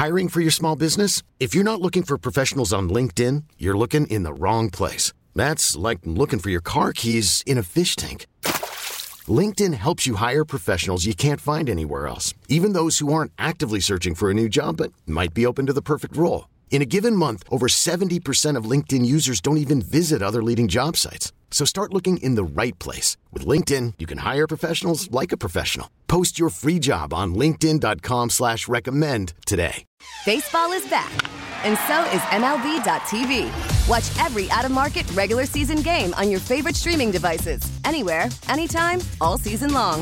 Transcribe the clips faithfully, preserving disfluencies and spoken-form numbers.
Hiring for your small business? If you're not looking for professionals on LinkedIn, you're looking in the wrong place. That's like looking for your car keys in a fish tank. LinkedIn helps you hire professionals you can't find anywhere else, even those who aren't actively searching for a new job but might be open to the perfect role. In a given month, over seventy percent of LinkedIn users don't even visit other leading job sites. So start looking in the right place. With LinkedIn, you can hire professionals like a professional. Post your free job on linkedin dot com slash recommend today. Baseball is back, and so is M L B dot T V. Watch every out-of-market regular season game on your favorite streaming devices. Anywhere, anytime, all season long.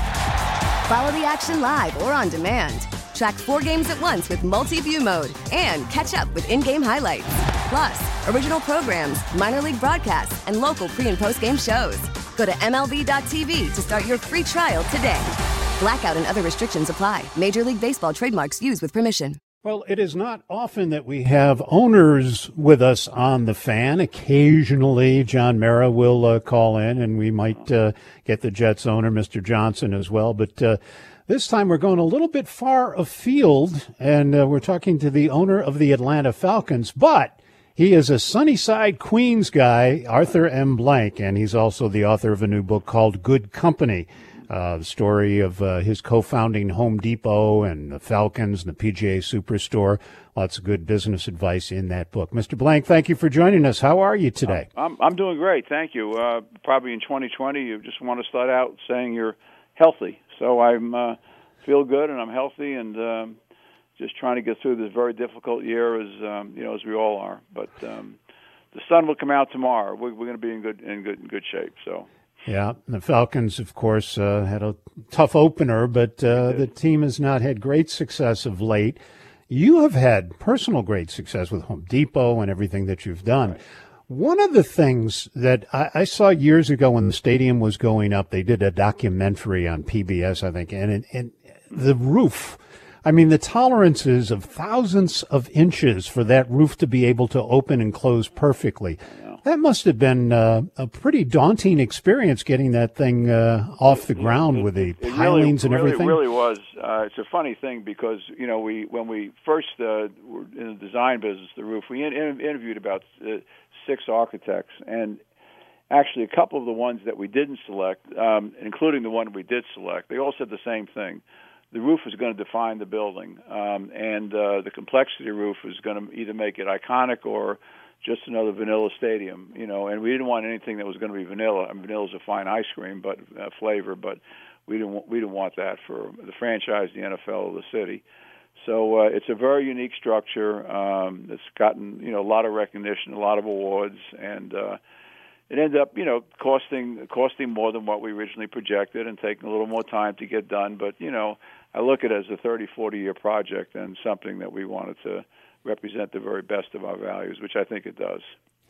Follow the action live or on demand. Track four games at once with multi-view mode and catch up with in-game highlights. Plus, original programs, minor league broadcasts, and local pre- and post-game shows. Go to M L B dot T V to start your free trial today. Blackout and other restrictions apply. Major League Baseball trademarks used with permission. Well, it is not often that we have owners with us on The Fan. Occasionally, John Mara will uh, call in, and we might uh, get the Jets owner, Mister Johnson, as well. But uh, this time we're going a little bit far afield, and uh, we're talking to the owner of the Atlanta Falcons. But he is a Sunnyside, Queens guy, Arthur M. Blank, and he's also the author of a new book called Good Company. Uh, the story of uh, his co-founding Home Depot and the Falcons and the P G A Superstore. Lots of good business advice in that book. Mister Blank, thank you for joining us. How are you today? I'm I'm doing great, thank you. Uh, probably in twenty twenty, you just want to start out saying you're healthy. So I'm uh, feel good and I'm healthy and um, just trying to get through this very difficult year as um, you know as we all are. But um, the sun will come out tomorrow. We're, we're going to be in good in good in good shape. So. Yeah, the Falcons, of course, uh, had a tough opener, but uh, the team has not had great success of late. You have had personal great success with Home Depot and everything that you've done. Right. One of the things that I, I saw years ago when the stadium was going up, they did a documentary on P B S, I think, and, and the roof. I mean, the tolerances of thousands of inches for that roof to be able to open and close perfectly. That must have been uh, a pretty daunting experience getting that thing uh, off the ground it, with the it pilings really, and everything. It really was. Uh, it's a funny thing because, you know, we when we first uh, were in the design business, the roof, we in, in, interviewed about uh, six architects, and actually a couple of the ones that we didn't select, um, including the one we did select, they all said the same thing. The roof is going to define the building, um, and uh, the complexity of the roof is going to either make it iconic or just another vanilla stadium, you know, and we didn't want anything that was going to be vanilla. I mean, vanilla is a fine ice cream, but uh, flavor, but we didn't want, we didn't want that for the franchise, the N F L, the city. So uh, it's a very unique structure. Um, it's gotten, you know, a lot of recognition, a lot of awards, and uh, it ended up, you know, costing costing more than what we originally projected and taking a little more time to get done. But, you know, I look at it as a thirty, forty-year project and something that we wanted to represent the very best of our values, which I think it does.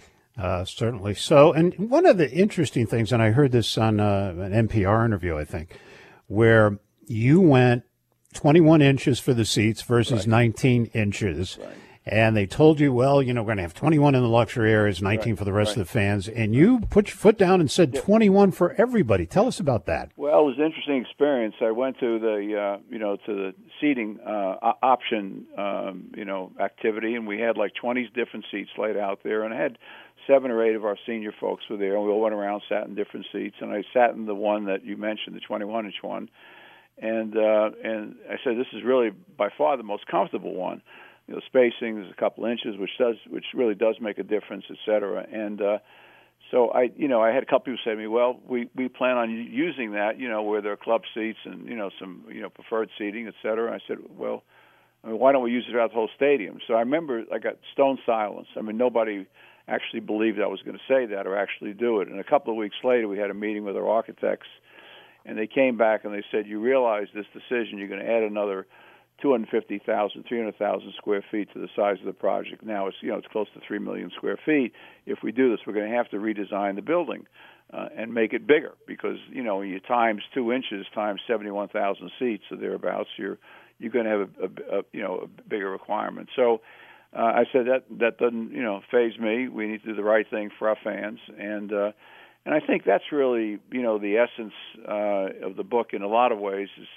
Uh, certainly so. And one of the interesting things, and I heard this on uh, an N P R interview, I think, where you went twenty-one inches for the seats versus right. nineteen inches. Right. And they told you, well, you know, we're going to have twenty-one in the luxury areas, nineteen right. for the rest right. of the fans. And you put your foot down and said yeah. twenty-one for everybody. Tell us about that. Well, it was an interesting experience. I went to the, uh, you know, to the seating uh, option, um, you know, activity, and we had like twenty different seats laid out there, and I had seven or eight of our senior folks were there, and we all went around, sat in different seats, and I sat in the one that you mentioned, the twenty-one inch one, and uh, and I said, this is really by far the most comfortable one. You know, spacing is a couple inches, which does, which really does make a difference, et cetera. And uh, so I, you know, I had a couple people say to me, "Well, we, we plan on using that, you know, where there are club seats and you know some, you know, preferred seating, et cetera." I said, "Well, I mean, why don't we use it throughout the whole stadium?" So I remember I got stone silence. I mean, nobody actually believed I was going to say that or actually do it. And a couple of weeks later, we had a meeting with our architects, and they came back and they said, "You realize this decision? You're going to add another two hundred fifty thousand, three hundred thousand square feet to the size of the project. Now it's, you know, it's close to three million square feet. If we do this, we're going to have to redesign the building uh, and make it bigger because, you know, you times two inches times seventy-one thousand seats or thereabouts, you're you're going to have a, a, a you know a bigger requirement." So uh, I said that that doesn't you know faze me. We need to do the right thing for our fans, and uh, and I think that's really you know the essence uh, of the book in a lot of ways is.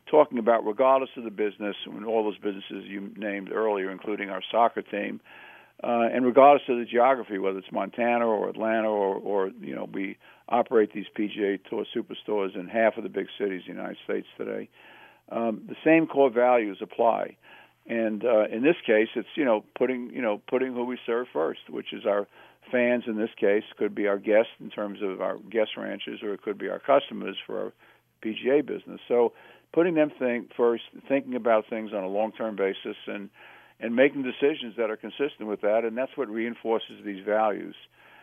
talking about regardless of the business, and all those businesses you named earlier, including our soccer team, uh, and regardless of the geography, whether it's Montana or Atlanta or, or you know, we operate these P G A Tour superstores in half of the big cities in the United States today. Um, the same core values apply. And uh, in this case, it's, you know, putting, you know, putting who we serve first, which is our fans in this case, could be our guests in terms of our guest ranches, or it could be our customers for our P G A business. So putting them think first, thinking about things on a long-term basis, and and making decisions that are consistent with that, and that's what reinforces these values.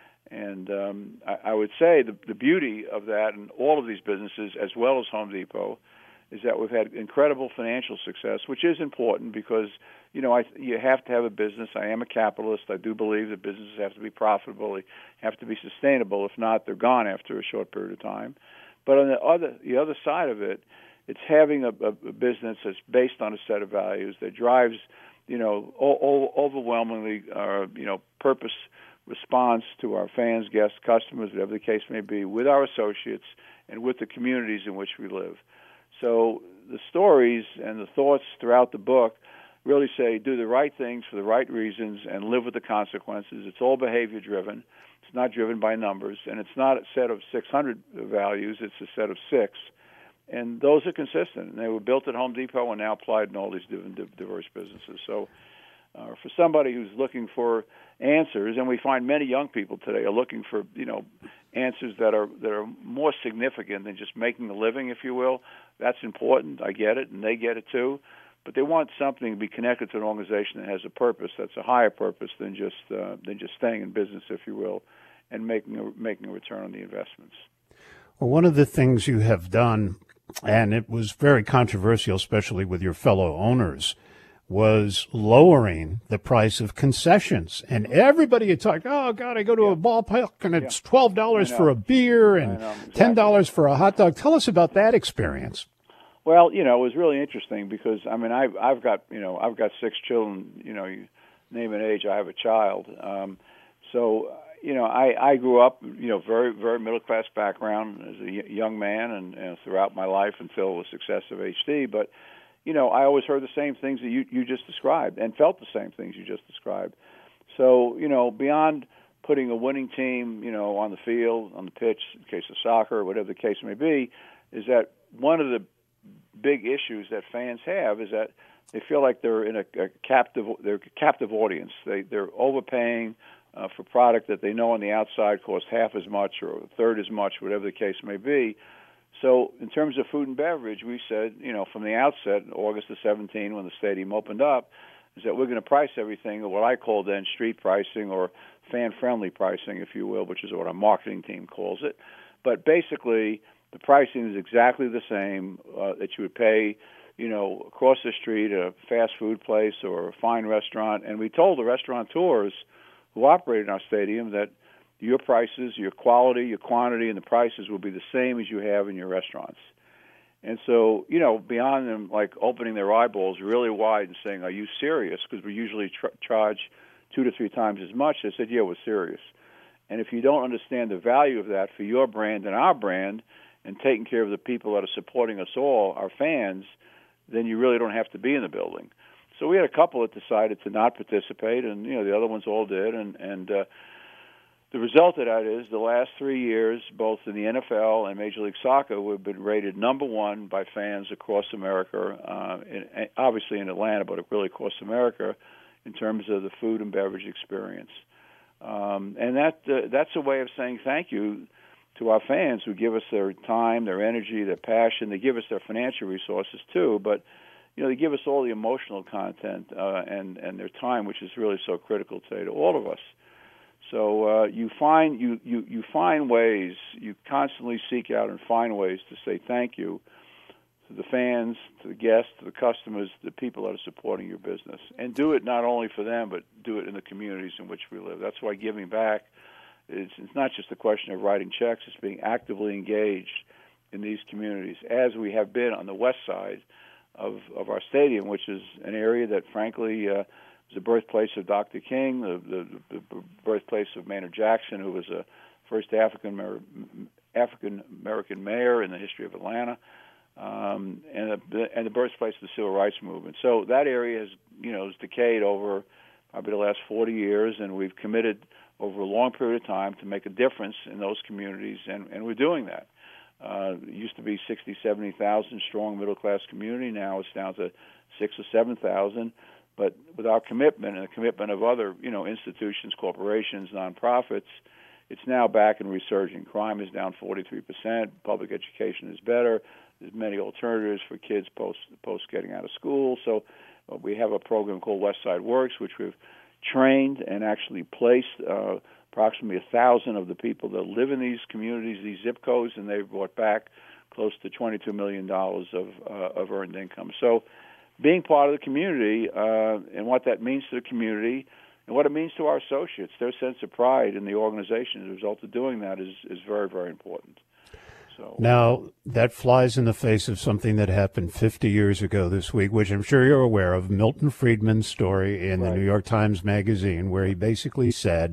And um, I, I would say the, the beauty of that in all of these businesses, as well as Home Depot, is that we've had incredible financial success, which is important because, you know, I, you have to have a business. I am a capitalist. I do believe that businesses have to be profitable. They have to be sustainable. If not, they're gone after a short period of time. But on the other, the other side of it, it's having a, a business that's based on a set of values that drives, you know, o- o- overwhelmingly, uh, you know, purpose response to our fans, guests, customers, whatever the case may be, with our associates and with the communities in which we live. So the stories and the thoughts throughout the book really say do the right things for the right reasons and live with the consequences. It's all behavior driven. It's not driven by numbers, and it's not a set of six hundred values. It's a set of six, and those are consistent. And they were built at Home Depot and now applied in all these different diverse businesses. So uh, for somebody who's looking for answers, and we find many young people today are looking for, you know, answers that are that are more significant than just making a living, if you will. That's important. I get it, and they get it too. But they want something to be connected to an organization that has a purpose, that's a higher purpose than just uh, than just staying in business, if you will, and making a, making a return on the investments. Well, one of the things you have done, and it was very controversial, especially with your fellow owners, was lowering the price of concessions. And everybody had talked, oh, God, I go to yeah. a ballpark and it's yeah. twelve dollars for a beer and exactly. ten dollars for a hot dog. Tell us about that experience. Well, you know, it was really interesting because, I mean, I've, I've got, you know, I've got six children, you know, you name an age, I have a child. Um, so, you know, I, I grew up, you know, very, very middle-class background as a young man and, and throughout my life until the success of H D. But, you know, I always heard the same things that you, you just described and felt the same things you just described. So, you know, beyond putting a winning team, you know, on the field, on the pitch, in case of soccer, or whatever the case may be, is that one of the big issues that fans have is that they feel like they're in a, a captive, they're a captive audience. They, they're overpaying uh, for product that they know on the outside costs half as much or a third as much, whatever the case may be. So in terms of food and beverage, we said, you know, from the outset, August the seventeenth, when the stadium opened up, is that we're going to price everything at what I call then street pricing or fan-friendly pricing, if you will, which is what our marketing team calls it. But basically, the pricing is exactly the same uh, that you would pay, you know, across the street at a fast food place or a fine restaurant. And we told the restaurateurs who operate in our stadium that your prices, your quality, your quantity, and the prices will be the same as you have in your restaurants. And so, you know, beyond them, like, opening their eyeballs really wide and saying, are you serious? Because we usually tr- charge two to three times as much. They said, yeah, we're serious. And if you don't understand the value of that for your brand and our brand and taking care of the people that are supporting us all, our fans, then you really don't have to be in the building. So we had a couple that decided to not participate, and, you know, the other ones all did. And, and uh, the result of that is the last three years, both in the N F L and Major League Soccer, we've been rated number one by fans across America, uh, in, obviously in Atlanta, but really across America, in terms of the food and beverage experience. Um, and that uh, that's a way of saying thank you to our fans who give us their time, their energy, their passion. They give us their financial resources too, but, you know, they give us all the emotional content uh, and and their time, which is really so critical today to all of us. So uh, you find you, you, you find ways, you constantly seek out and find ways to say thank you to the fans, to the guests, to the customers, to the people that are supporting your business. And do it not only for them, but do it in the communities in which we live. That's why giving back is it's not just a question of writing checks, it's being actively engaged in these communities, as we have been on the west side of, of our stadium, which is an area that, frankly, uh, is the birthplace of Doctor King, the, the, the birthplace of Maynard Jackson, who was the first African African American mayor in the history of Atlanta. um, and the, and the birthplace of the civil rights movement. So that area has, you know, has decayed over probably the last forty years, and we've committed over a long period of time to make a difference in those communities, and, and we're doing that. Uh, it used to be sixty, seventy thousand strong middle-class community. Now it's down to six or seven thousand. But with our commitment and the commitment of other, you know, institutions, corporations, nonprofits, it's now back and resurging. Crime is down forty-three percent. Public education is better. There's many alternatives for kids post post getting out of school. So uh, we have a program called West Side Works, which we've trained and actually placed uh, approximately a thousand of the people that live in these communities, these zip codes, and they've brought back close to twenty-two million dollars of uh, of earned income. So being part of the community uh, and what that means to the community and what it means to our associates, their sense of pride in the organization as a result of doing that is, is very, very important. So, now, that flies in the face of something that happened fifty years ago this week, which I'm sure you're aware of, Milton Friedman's story in the right. New York Times Magazine, where he basically said,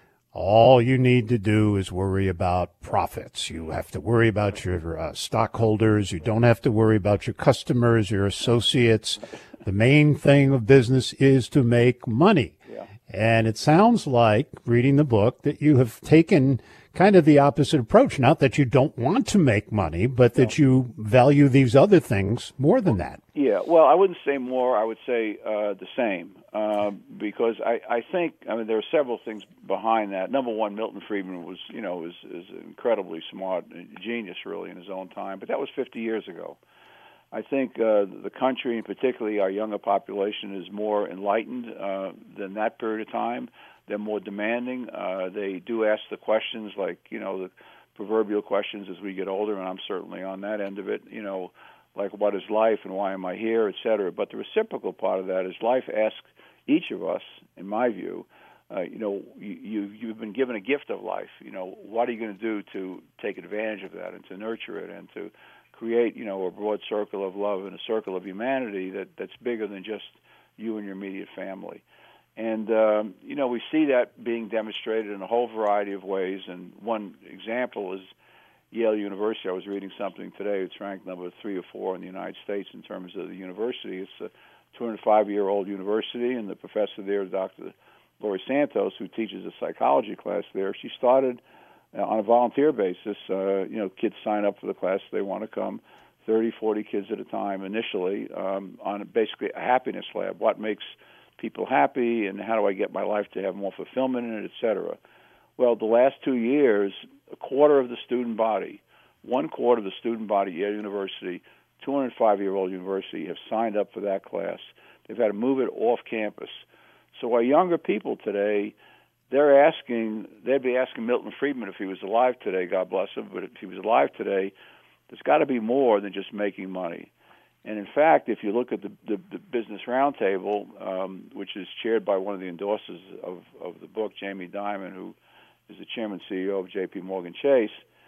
all you need to do is worry about profits. You have to worry about your uh, stockholders. You don't have to worry about your customers, your associates. The main thing of business is to make money. Yeah. And it sounds like, reading the book, that you have taken kind of the opposite approach. Not that you don't want to make money, but that no. you value these other things more than that. Yeah, well, I wouldn't say more. I would say uh, the same, uh, because I, I think, I mean, there are several things behind that. Number one, Milton Friedman was, you know, is, is incredibly smart, genius really in his own time, but that was fifty years ago. I think uh, the country, and particularly our younger population, is more enlightened uh, than that period of time. They're more demanding. Uh, they do ask the questions, like, you know, the proverbial questions as we get older, and I'm certainly on that end of it, you know, like what is life and why am I here, et cetera. But the reciprocal part of that is life asks each of us, in my view, uh, you know, you, you, you've been given a gift of life. You know, what are you going to do to take advantage of that and to nurture it and to create, you know, a broad circle of love and a circle of humanity that, that's bigger than just you and your immediate family. And, um, you know, we see that being demonstrated in a whole variety of ways. And one example is Yale University. I was reading something today. It's ranked number three or four in the United States in terms of the university. It's a two hundred five year old university, and the professor there, Doctor Laurie Santos, who teaches a psychology class there, she started uh, on a volunteer basis. Uh, you know, kids sign up for the class. They want to come, thirty, forty kids at a time initially, um, on basically a happiness lab. What makes people happy, and how do I get my life to have more fulfillment in it, et cetera. Well, the last two years, a quarter of the student body, one quarter of the student body at Yale University, two hundred five year old university, have signed up for that class. They've had to move it off campus. So our younger people today, they're asking, they'd be asking Milton Friedman if he was alive today, God bless him, but if he was alive today, there's got to be more than just making money. And in fact, if you look at the, the, the Business Roundtable, um, which is chaired by one of the endorsers of, of the book, Jamie Dimon, who is the chairman and C E O of J P Morgan Chase,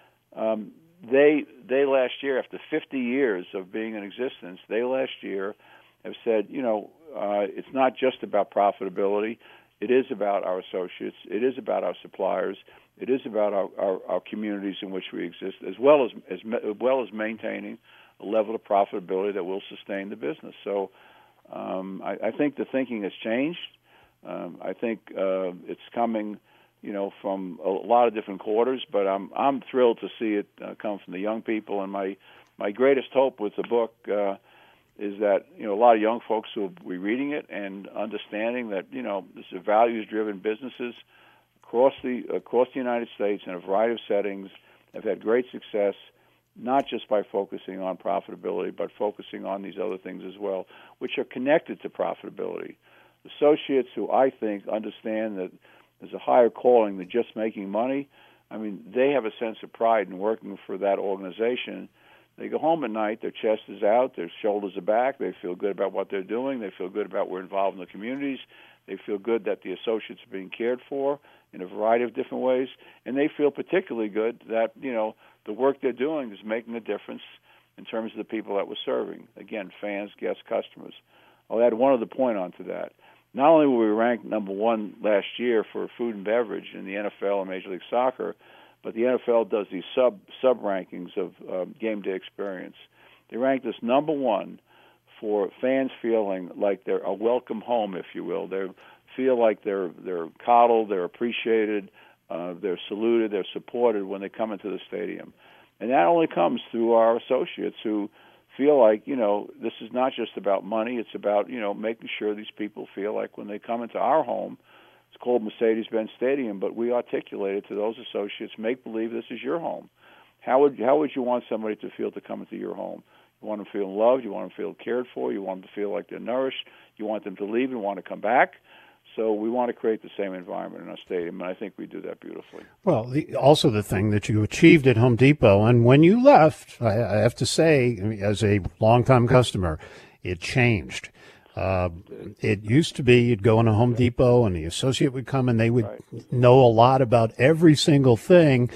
um, they they last year, after fifty years of being in existence, they last year have said, you know, uh, it's not just about profitability. It is about our associates. It is about our suppliers. It is about our, our, our communities in which we exist, as well as, as as well as maintaining a level of profitability that will sustain the business. So um, I, I think the thinking has changed. Um, I think uh, it's coming, you know, from a lot of different quarters, but I'm I'm thrilled to see it uh, come from the young people. And my, my greatest hope with the book uh, is that, you know, a lot of young folks will be reading it and understanding that, you know, this is values-driven businesses across the across the United States in a variety of settings have had great success, not just by focusing on profitability, but focusing on these other things as well, which are connected to profitability. Associates who I think understand that there's a higher calling than just making money, I mean, they have a sense of pride in working for that organization. They go home at night, their chest is out, their shoulders are back, they feel good about what they're doing, they feel good about we're involved in the communities, they feel good that the associates are being cared for in a variety of different ways, and they feel particularly good that, you know, the work they're doing is making a difference in terms of the people that we're serving. Again, fans, guests, customers. I'll add one other point onto that. Not only were we ranked number one last year for food and beverage in the N F L and Major League Soccer, but the N F L does these sub sub rankings of um, game day experience. They ranked us number one for fans feeling like they're a welcome home, if you will. They feel like they're they're coddled, they're appreciated, uh, they're saluted, they're supported when they come into the stadium. And that only comes through our associates who feel like, you know, this is not just about money. It's about, you know, making sure these people feel like when they come into our home, it's called Mercedes-Benz Stadium, but we articulate it to those associates, make believe this is your home. How would how would you want somebody to feel to come into your home? You want them to feel loved. You want them to feel cared for. You want them to feel like they're nourished. You want them to leave and want to come back. So we want to create the same environment in our stadium, and I think we do that beautifully. Well, the, also the thing that you achieved at Home Depot, and when you left, I, I have to say, as a longtime customer, it changed. Uh, it used to be you'd go in a Home Depot and the associate would come and they would right. know a lot about every single thing.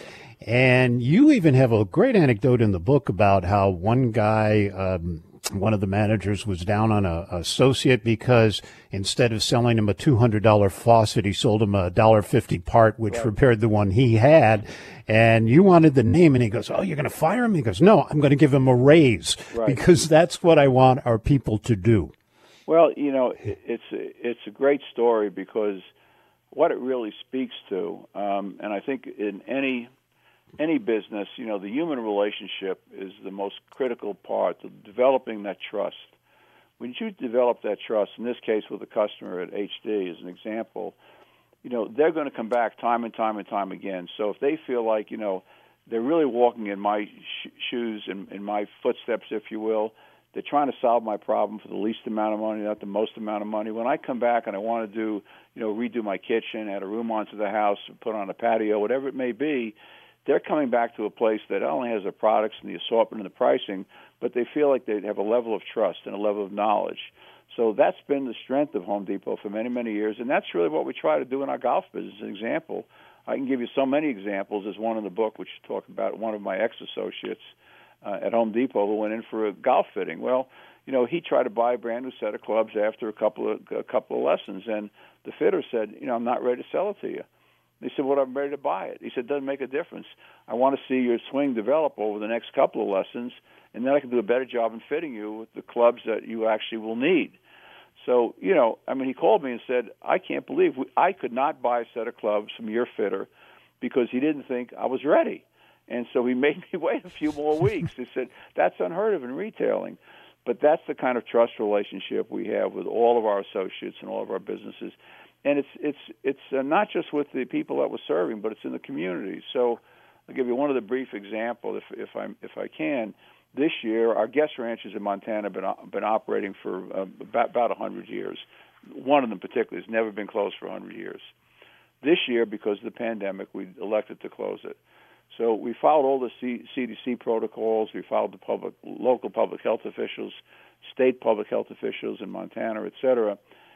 And you even have a great anecdote in the book about how one guy, um, one of the managers, was down on a, a associate because instead of selling him a two hundred dollars faucet, he sold him a one dollar fifty part, which right. repaired the one he had. And you wanted the name, and he goes, oh, you're going to fire him? He goes, no, I'm going to give him a raise right. because that's what I want our people to do. Well, you know, it's it's a great story because what it really speaks to, um, and I think in any any business, you know, the human relationship is the most critical part of developing that trust. When you develop that trust, in this case with a customer at H D as an example, you know, they're going to come back time and time and time again. So if they feel like, you know, they're really walking in my sh- shoes, in, in my footsteps, if you will, they're trying to solve my problem for the least amount of money, not the most amount of money. When I come back and I want to do, you know, redo my kitchen, add a room onto the house, put on a patio, whatever it may be, they're coming back to a place that not only has the products and the assortment and the pricing, but they feel like they have a level of trust and a level of knowledge. So that's been the strength of Home Depot for many, many years, and that's really what we try to do in our golf business. As an example, I can give you so many examples. There's one in the book which talk about one of my ex-associates uh, at Home Depot who went in for a golf fitting. Well, you know, he tried to buy a brand new set of clubs after a couple of a couple of lessons, and the fitter said, you know, I'm not ready to sell it to you. He said, well, I'm ready to buy it. He said, it doesn't make a difference. I want to see your swing develop over the next couple of lessons, and then I can do a better job in fitting you with the clubs that you actually will need. So, you know, I mean, he called me and said, I can't believe we, I could not buy a set of clubs from your fitter because he didn't think I was ready. And so he made me wait a few more weeks. He said, that's unheard of in retailing. But that's the kind of trust relationship we have with all of our associates and all of our businesses. And it's it's it's uh, not just with the people that we're serving, but it's in the community. So I'll give you one of the brief examples, if if I if I can. This year, our guest ranches in Montana have been been operating for uh, about about one hundred years. One of them particularly has never been closed for one hundred years. This year, because of the pandemic, we elected to close it. So we followed all the C- CDC protocols. We followed the public, local public health officials, state public health officials in Montana, et cetera.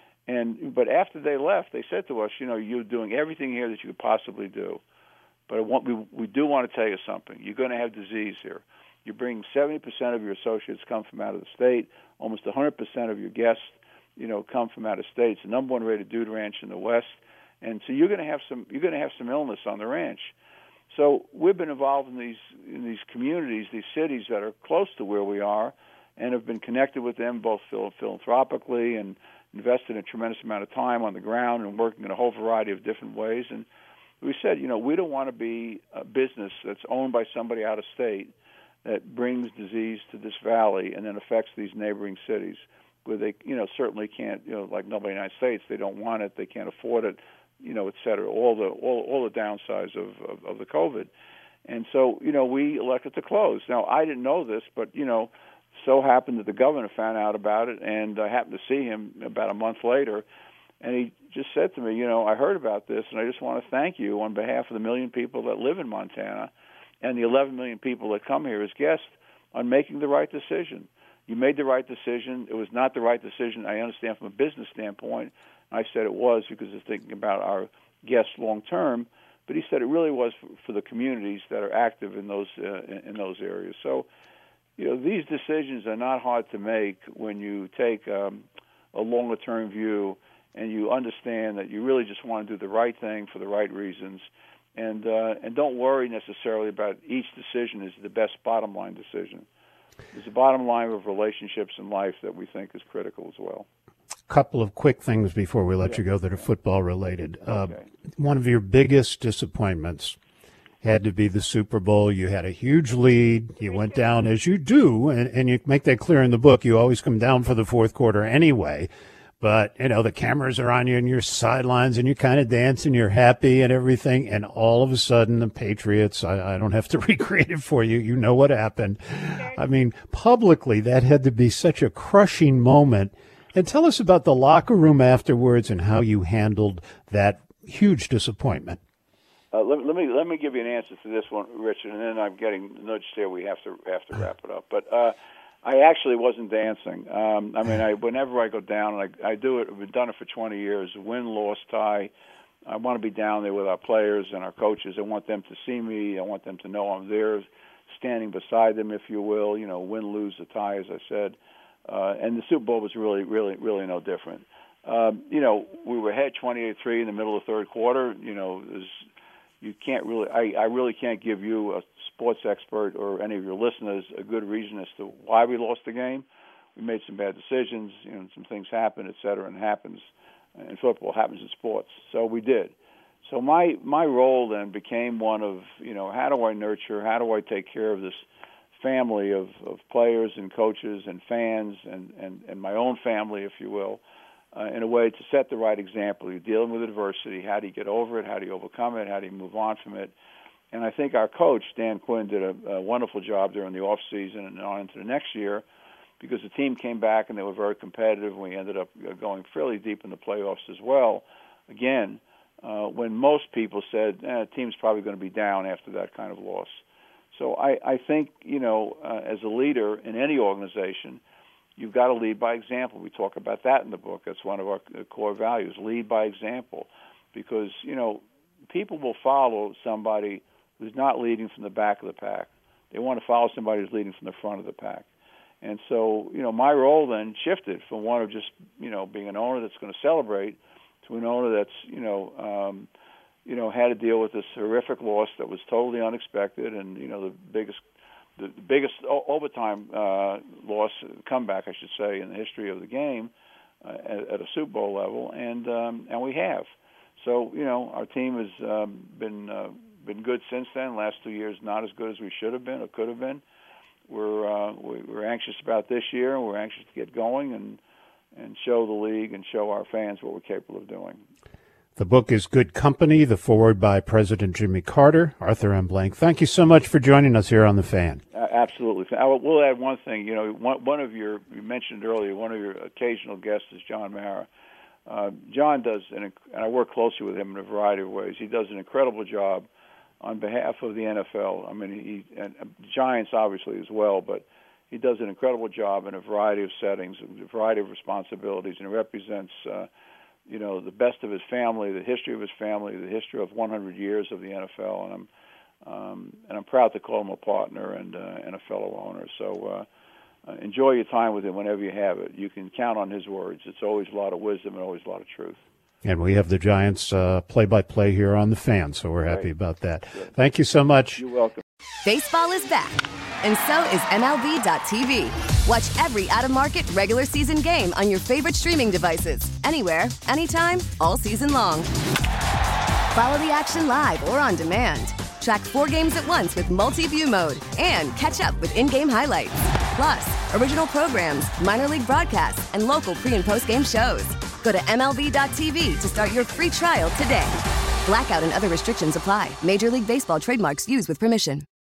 And but after they left, they said to us, you know, you're doing everything here that you could possibly do. But I want, we, we do want to tell you something. You're going to have disease here. You're bringing seventy percent of your associates come from out of the state. Almost one hundred percent of your guests, you know, come from out of state. It's the number one rated dude ranch in the West. And so you're going to have some you're going to have some illness on the ranch. So we've been involved in these in these communities, these cities that are close to where we are, and have been connected with them both philanthropically and invested a tremendous amount of time on the ground and working in a whole variety of different ways. And we said, you know, we don't want to be a business that's owned by somebody out of state that brings disease to this valley and then affects these neighboring cities where they, you know, certainly can't, you know, like nobody in the United States, they don't want it, they can't afford it, you know, et cetera, all the all, all the downsides of, of, of the COVID. And so, you know, we elected to close. Now, I didn't know this, but, you know, so happened that the governor found out about it, and I happened to see him about a month later, and he just said to me, you know, I heard about this, and I just want to thank you on behalf of the million people that live in Montana and the eleven million people that come here as guests on making the right decision. You made the right decision. It was not the right decision, I understand, from a business standpoint. I said it was because it's thinking about our guests long term, but he said it really was for, for the communities that are active in those uh, in, in those areas. So, you know, these decisions are not hard to make when you take um, a longer-term view and you understand that you really just want to do the right thing for the right reasons, and uh, and don't worry necessarily about each decision is the best bottom-line decision. There's a bottom line of relationships in life that we think is critical as well. Couple of quick things before we let yeah. you go that are football related. Okay. Uh, one of your biggest disappointments had to be the Super Bowl. You had a huge lead. You went down, as you do, and, and you make that clear in the book. You always come down for the fourth quarter anyway. But, you know, the cameras are on you and your sidelines and you're kind of dancing, you're happy and everything. And all of a sudden, the Patriots, I, I don't have to recreate it for you. You know what happened. I mean, publicly, that had to be such a crushing moment. And tell us about the locker room afterwards and how you handled that huge disappointment. Uh, let, let me let me give you an answer to this one, Richard, and then I'm getting nudged here. We have to have to wrap it up. But uh, I actually wasn't dancing. Um, I mean, I, whenever I go down, and I, I do it. We've done it for twenty years. Win, loss, tie. I want to be down there with our players and our coaches. I want them to see me. I want them to know I'm there, standing beside them, if you will. You know, win, lose, or tie, as I said. Uh, and the Super Bowl was really, really, really no different. Um, you know, we were ahead twenty-eight three in the middle of the third quarter. You know, there's, you can't really, I, I really can't give you, a sports expert or any of your listeners, a good reason as to why we lost the game. We made some bad decisions, you know, some things happened, et cetera, and happens in football, happens in sports. So we did. So my, my role then became one of, you know, how do I nurture, how do I take care of this family of, of players and coaches and fans and, and, and my own family, if you will, uh, in a way to set the right example. You're dealing with adversity. How do you get over it? How do you overcome it? How do you move on from it? And I think our coach, Dan Quinn, did a, a wonderful job during the off season and on into the next year, because the team came back and they were very competitive, and we ended up going fairly deep in the playoffs as well. Again, uh, when most people said, eh, the team's probably going to be down after that kind of loss. So I, I think, you know, uh, as a leader in any organization, you've got to lead by example. We talk about that in the book. That's one of our core values, lead by example. Because, you know, people will follow somebody who's not leading from the back of the pack. They want to follow somebody who's leading from the front of the pack. And so, you know, my role then shifted from one of just, you know, being an owner that's going to celebrate to an owner that's, you know, um, you know, had to deal with this horrific loss that was totally unexpected, and you know, the biggest, the biggest overtime uh, loss, comeback, I should say, in the history of the game uh, at, at a Super Bowl level, and um, and we have. So you know, our team has um, been uh, been good since then. Last two years, not as good as we should have been or could have been. We're uh, we're anxious about this year, and we're anxious to get going and and show the league and show our fans what we're capable of doing. The book is Good Company, the foreword by President Jimmy Carter. Arthur M. Blank, thank you so much for joining us here on The Fan. Uh, absolutely. I will, we'll add one thing. You know, one, one of your, you mentioned earlier, one of your occasional guests is John Mara. Uh, John does, an, and I work closely with him in a variety of ways. He does an incredible job on behalf of the N F L. I mean, he, and Giants obviously as well, but he does an incredible job in a variety of settings, a variety of responsibilities, and he represents uh, you know, the best of his family, the history of his family, the history of one hundred years of the N F L, and I'm um, and I'm proud to call him a partner and uh, and a fellow owner. So uh, uh, enjoy your time with him whenever you have it. You can count on his words. It's always a lot of wisdom and always a lot of truth. And we have the Giants uh, play-by-play here on The Fan, so we're happy Great. about that. Good. Thank you so much. You're welcome. Baseball is back, and so is M L B dot T V. Watch every out-of-market regular season game on your favorite streaming devices, anywhere, anytime, all season long. Follow the action live or on demand. Track four games at once with multi-view mode and catch up with in-game highlights. Plus, original programs, minor league broadcasts, and local pre- and post-game shows. Go to M L B dot T V to start your free trial today. Blackout and other restrictions apply. Major League Baseball trademarks used with permission.